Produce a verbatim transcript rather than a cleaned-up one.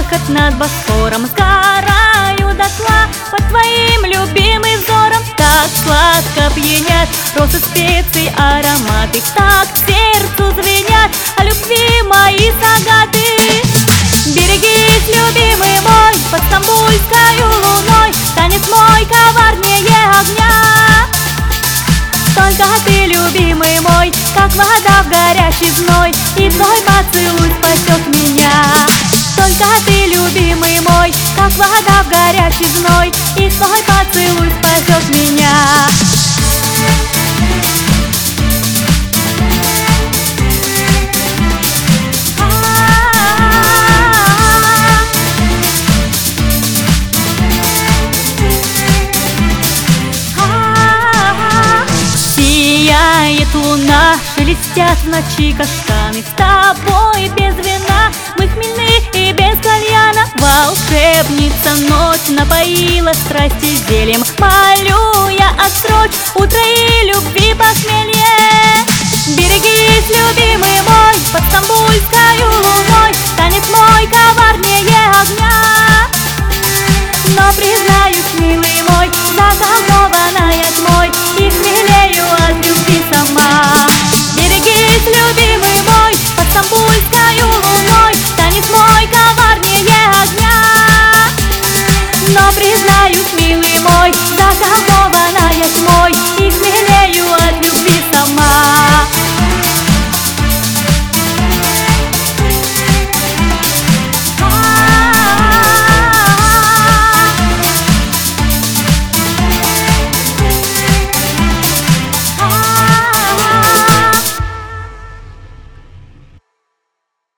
бархат над Босфором. Сгораю дотла под твоим любимым взором. Так сладко пьянят розы, специй, ароматы. Так к сердцу звенят о любви мои сагаты. Берегись, любимый мой, под стамбульскою луной. Танец мой коварнее огня. Только ты, любимый мой, как вода в горячий зной, и твой поцелуй спасет меня. Только ты, любимый мой, как вода в горячий зной, и твой поцелуй спасет меня. Сияет луна, шелестят в ночи каштаны. С тобой без вина мы хмельны и без кальяна. Волшебница ночь напоила страсти зельем. Молю я отсрочь утро и любви похмелье.